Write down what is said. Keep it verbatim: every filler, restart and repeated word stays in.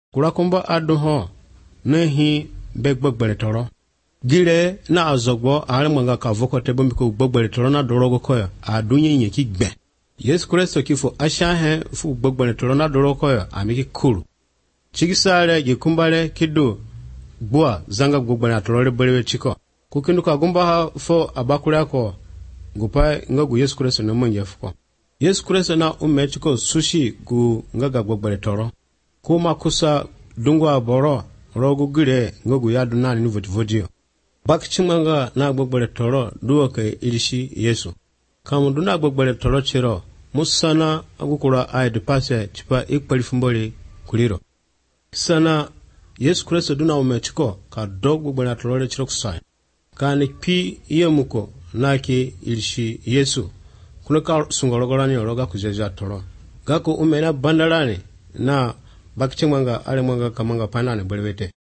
kura kumba adu ho nehi begbogbere toro gire na azogbo are mwanga ka vokote bombi ko gbogbere toro na dorogo koyo adunye nye ki gbe Yesu Kristo kifo ashahe fu gbogbere toro na dorogo koyo amiki kuru chigisare gikumbare kido bua zanga gbogbere atoro berewe chiko kukindu ka gumba ha fo abakura ko gupa ngagu Yesu Kristo na monje fuko Yesu Kristo na ume chiko sushi gu ngaga gbogbere toro kuma kusa dungwa boro rogu gire ngagu yadu nani ni votivodio bakchimanga na gbogbere toro duo ke irishi Yesu kamu duna gbogbere toro chiro musana agukura aide pase chipa ikpalifumbole kuliro sana Yesu Kristo duna umechiko ka dog gbogbere toro chiro kusai kani pi yemuko naki irishi Yesu kunaka sungorogorani oroga kujeja toro gako umena bandarani na bakchimanga ale mwanga kamanga panane belewete